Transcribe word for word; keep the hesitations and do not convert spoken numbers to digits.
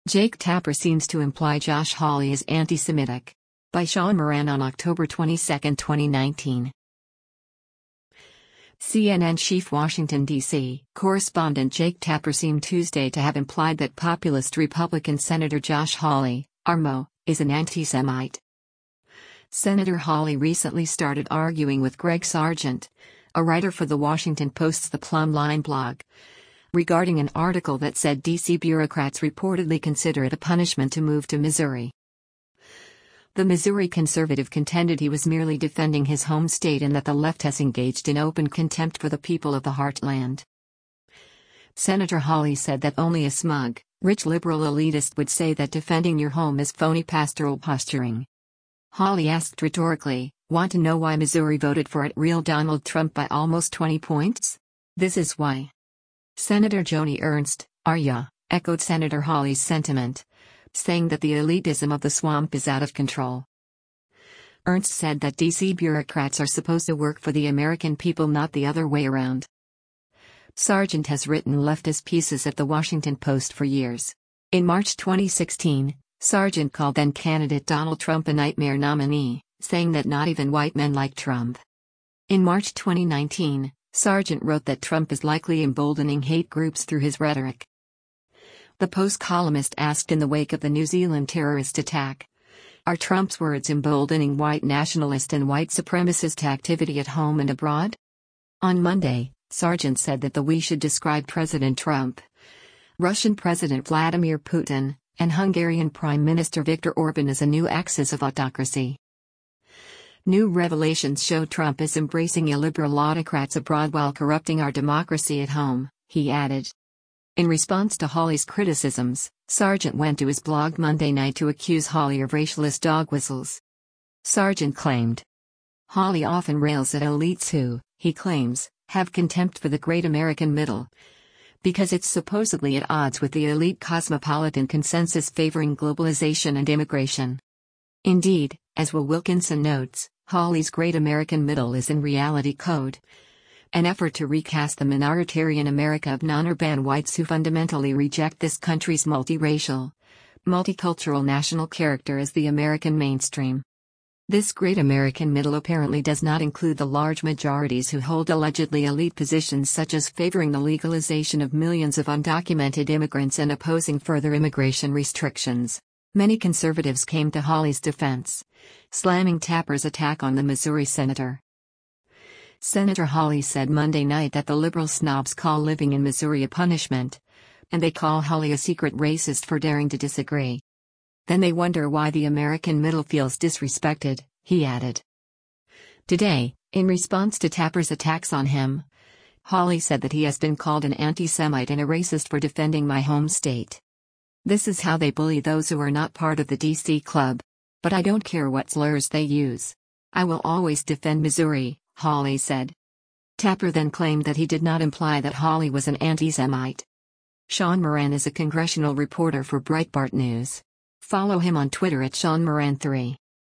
Jake Tapper seems to imply Josh Hawley is anti-Semitic. By Sean Moran on October twenty-second, twenty nineteen. C N N chief Washington, D C correspondent Jake Tapper seemed Tuesday to have implied that populist Republican Senator Josh Hawley, R M O, is an anti-Semite. Senator Hawley recently started arguing with Greg Sargent, a writer for The Washington Post's The Plumb Line blog, regarding an article that said D C bureaucrats reportedly consider it a punishment to move to Missouri. The Missouri conservative contended he was merely defending his home state and that the left has engaged in open contempt for the people of the heartland. Senator Hawley said that only a smug, rich liberal elitist would say that defending your home is phony pastoral posturing. Hawley asked rhetorically, "Want to know why Missouri voted for it real Donald Trump by almost twenty points? This is why." Senator Joni Ernst, R Y A, echoed Senator Hawley's sentiment, saying that the elitism of the swamp is out of control. Ernst said that D C bureaucrats are supposed to work for the American people, not the other way around. Sargent has written leftist pieces at The Washington Post for years. In March twenty sixteen, Sargent called then-candidate Donald Trump a nightmare nominee, saying that not even white men like Trump. In March twenty nineteen, Sargent wrote that Trump is likely emboldening hate groups through his rhetoric. The Post columnist asked in the wake of the New Zealand terrorist attack, "Are Trump's words emboldening white nationalist and white supremacist activity at home and abroad?" On Monday, Sargent said that the we should describe President Trump, Russian President Vladimir Putin, and Hungarian Prime Minister Viktor Orban as a new axis of autocracy. New revelations show Trump is embracing illiberal autocrats abroad while corrupting our democracy at home, he added. In response to Hawley's criticisms, Sargent went to his blog Monday night to accuse Hawley of racialist dog whistles. Sargent claimed, "Hawley often rails at elites who, he claims, have contempt for the great American middle, because it's supposedly at odds with the elite cosmopolitan consensus favoring globalization and immigration." Indeed, as Will Wilkinson notes, Hawley's great American middle is in reality code, an effort to recast the minoritarian America of non-urban whites who fundamentally reject this country's multiracial, multicultural national character as the American mainstream. This great American middle apparently does not include the large majorities who hold allegedly elite positions such as favoring the legalization of millions of undocumented immigrants and opposing further immigration restrictions. Many conservatives came to Hawley's defense, slamming Tapper's attack on the Missouri senator. Senator Hawley said Monday night that the liberal snobs call living in Missouri a punishment, and they call Hawley a secret racist for daring to disagree. Then they wonder why the American middle feels disrespected, he added. Today, in response to Tapper's attacks on him, Hawley said that he has been called an anti-Semite and a racist for defending my home state. "This is how they bully those who are not part of the D C club. But I don't care what slurs they use. I will always defend Missouri," Hawley said. Tapper then claimed that he did not imply that Hawley was an anti-Semite. Sean Moran is a congressional reporter for Breitbart News. Follow him on Twitter at Sean Moran three.